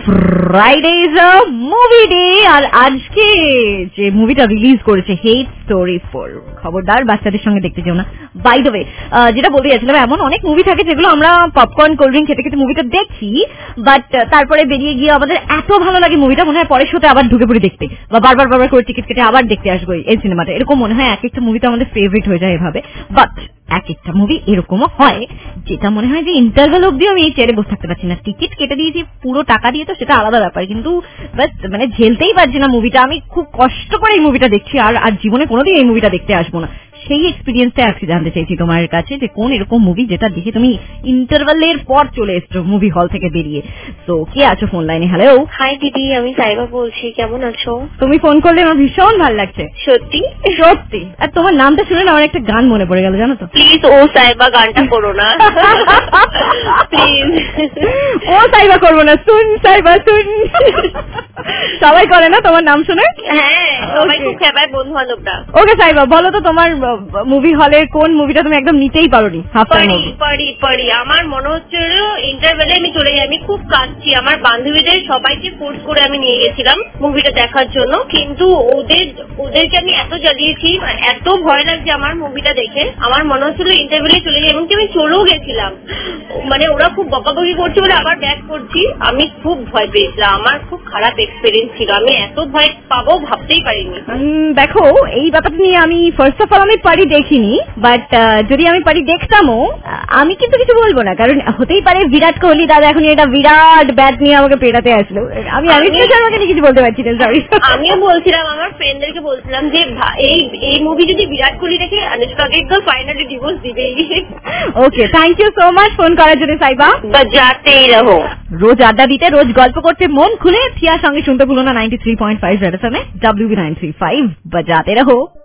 Friday is a movie day, আর আজকে যে মুভিটা রিলিজ করেছে হেট স্টোরি 4, খবরদার বাচ্চাদের সঙ্গে দেখতে যেও না। বাই দ্য ওয়ে, যেটা বলতে যাচ্ছিলাম, এমন অনেক মুভি থাকে যেগুলো আমরা পপকর্ন কোল্ড ড্রিঙ্ক খেতে খেতে মুভিটা দেখি, বাট তারপরে বেরিয়ে গিয়ে আমাদের এত ভালো লাগে মুভিটা, মনে হয় পরের শোতে আবার ঢুকে পড়ে দেখতে, বা বারবার করে টিকিট কেটে আবার দেখতে আসবো এই সিনেমাটা। এরকম মনে হয় এক একটা মুভি তো আমাদের ফেভারিট হয়ে যায় এভাবে। বাট এক একটা মুভি এরকমও হয় যেটা মনে হয় যে ইন্টারভেল অব্দি আমি চেয়ারে বসে থাকতে পারছি না। টিকিট কেটে দিয়েছি পুরো টাকা দিয়ে, তো সেটা আলাদা ব্যাপার, কিন্তু বাস মানে ঝেলতেই পারছি না মুভিটা। আমি খুব কষ্ট করে এই মুভিটা দেখছি, আর জীবনে কোনোদিন এই মুভিটা দেখতে আসবো না। সেই এক্সপিরিয়েন্সটা আজকে জানতে চাইছি তোমার কাছে, যে কোন এরকম মুভি যেটা দেখে তুমি ইন্টারভেলের পর চলে এসছো মুভি হল থেকে বেরিয়ে। তো কে আছো ফোন লাইনে? হ্যালো। হাই দিদি, আমি সাইবা বলছি, কেমন আছো? তুমি ফোন করলে আমার ভীষণ ভালো লাগছে। সত্যি সত্যি। আর তোমার নামটা শুনে না আমার একটা গান মনে পড়ে গেল, জানো তো? প্লিজ ও সাইবা গানটা করো না প্লিজ। ও সাইবা করবো না, শুন সাইবা শুন। সবাই করে না তোমার নাম শুনে? হ্যাঁ, সবাই খুব খেপায় বন্ধু বান্ধবরা। ওকে সাইবা, বলো তো তোমার মুভি হলের কোন মুভিটা তুমি একদম নিতেই পারোনি? পারি আমার মনে হচ্ছিল ইন্টারভেলে আমি চলে যাই, আমি খুব কাঁদছি। আমার বান্ধবীদের সবাইকে ফোর্স করে আমি নিয়ে গেছিলাম মুভিটা দেখার জন্য, কিন্তু ওদেরকে আমি এত জ্বালিয়েছি, এত ভয় লাগছে আমার মুভিটা দেখে। আমার মনে হচ্ছিল ইন্টারভেলে চলে যাই, এমনকি আমি চলেও গেছিলাম। মানে ওরা খুব বকাবকি করছে বলে আবার ব্যাক করছি, আমি খুব ভয় পেয়েছিলাম। আমার খুব খারাপ এক্সপেরিয়েন্স ছিল, আমি এত ভয় পাবো ভাবতেই পারিনি। দেখো, এই ব্যাপারটা নিয়ে আমি ফার্স্ট অফ অল আমি পারি দেখিনি, বাট যদি আমি পারি দেখতামও, আমি কিন্তু কিছু বলবো না, কারণ হতেই পারে বিরাট কোহলি দাদা এখন এটা বিরাট ব্যাট নিয়ে আমাকে পেটাতে আসলো। আমি অনুষ্কা শর্মাকে নিয়ে কিছু বলতে পারছি না, সরি। আমিও বলছিলাম, আমার ফ্রেন্ডদেরকে বলছিলাম যে এই মুভি যদি বিরাট কোহলি দেখে অনুষ্কাকে তো ফাইনালি ডিভোর্স দিবেই। Okay, thank you so much phone করার জন্য সাইবা। বাজাতেই রহো। রোজ আড্ডা দিতে, রোজ গল্প করতে মন খুলে থিয়ার সঙ্গে শুনতে ভুলো না 93.5 রেড এফএম এ, WB935 বাজাতে রহো।